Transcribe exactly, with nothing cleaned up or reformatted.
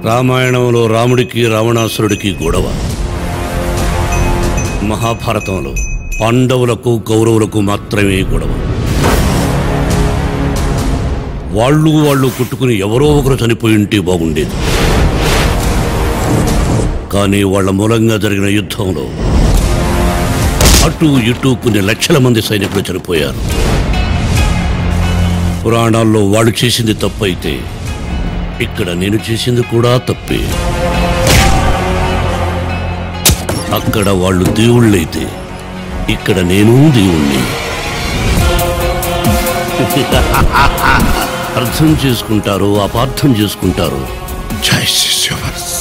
రామాయణంలో రాముడికి రావణాసురుడికి గొడవ, మహాభారతంలో పాండవులకు కౌరవులకు మాత్రమే గొడవ. వాళ్ళు వాళ్ళు కొట్టుకుని ఎవరో ఒకరు చనిపోయి ఉంటే బాగుండేది. కానీ వాళ్ల మూలంగా జరిగిన యుద్ధంలో అటు ఇటు కొన్ని లక్షల మంది సైనికులు చనిపోయారు. పురాణాల్లో వాళ్ళు చేసింది తప్పైతే ఇక్కడ నేను చేసింది కూడా తప్పే. అక్కడ వాళ్ళు దేవుళ్ళైతే ఇక్కడ నేను దేవుణ్ణి. అర్థం చేసుకుంటారు, అపార్థం చేసుకుంటారు. జై శిష్యవర్స్.